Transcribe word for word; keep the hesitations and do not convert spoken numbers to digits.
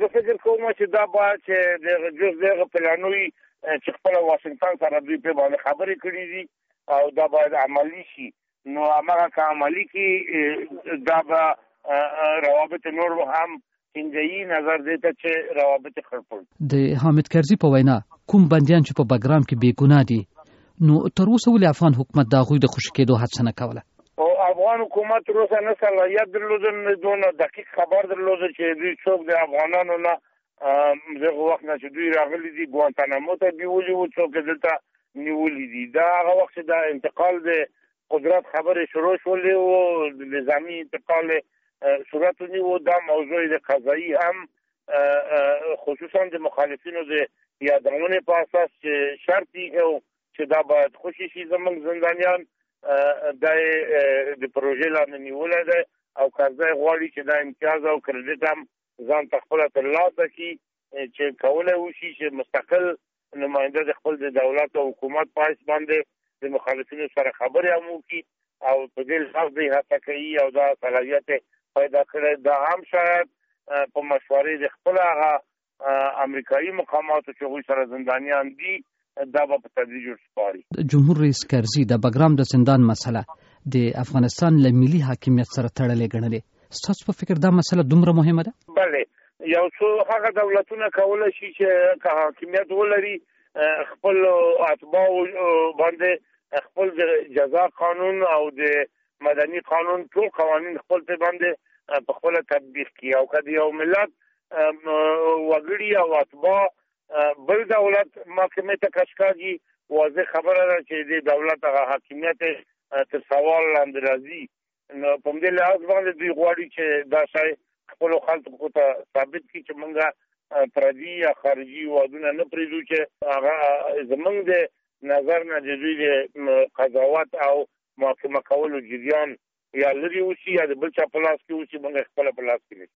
زه فکر کوم چې دا باید چې د جز دغه پلانوي چې خپل واشنگټن سره دوی په باندې خبرې کړې دي او دا باید عملی شي. نو هغه که عملی کې دا به روابط نور هم څنګه نظر دیته چې روابط خرپول. د حامد کرزي په وینا کوم بندیان چې په بګرام کې بې ګناه دي نو تر اوسه ولې افغان حکومت دا غوي د خوشی کېدو هڅه نه کوله؟ او افغان حکومت تر اوسه نه صلاحیت درلود نه دونه دقیق خبر درلود چې دوی څوک د افغانانو نه دغه وخت نه چې دوی راغلي دي ګوانتانامو ته بیولي وو څوک دلته نیولي دي. دا هغه وخت د انتقال د قدرت خبرې شروع شولې وو د نظامي انتقال صورت ونیو. دا موضوع د قضایي هم خصوصا د مخالفینو د یادونه په اساس چې شرط یې چې دا باید خوشي شي زموږ زندانیان د د پروژې لاندې نیولای دی او قرضه غواړي چې دا امتیاز او کریډټ هم ځان خپل ترلاسه کړي چې کولای وشي چې مستقل نماینده د خپل د دولت او حکومت پاس باندې د مخالفینو سره خبرې هم وکړي او په دې لحاظ دی هڅه کوي او دا صلاحیت پیدا کړي. دا هم شاید په مشورې د خپل هغه امریکایي مقاماتو چې غوښ سره زندانیان دي دا به په تدریج ورسپاري. جمهور رئیس کرزي د بګرام د زندان مسله د افغانستان له ملي حاکمیت سره تړلې ګڼلې. ستاسو په فکر دا مسله دومره مهمه ده؟ بله، یو څو هغه دولتونه کولی شي چې حاکمیت ولري خپل اتباع باندې خپل د جزا قانون او د مدني قانون ټول قوانین خپل په باندې په خپل تطبیق کړي او کله یو ملت وګړي او اتباع بل دولت محکمه ته کشکاږي واضح خبره ده چې د دولت هغه حاکمیت تر سوال لاندې راځي. نو په دې لحاظ باندې دوی غواړي چې دا شای خپل خلکو ته ثابت کړي چې موږ پردي یا خارجي وادونه نه پریږدو چې هغه زمونږ د نظر نه د دوی د قضاوت او محاکمه کولو جریان یا لري وشي یا د بل چا په لاس کې وشي موږ خپل په لاس کې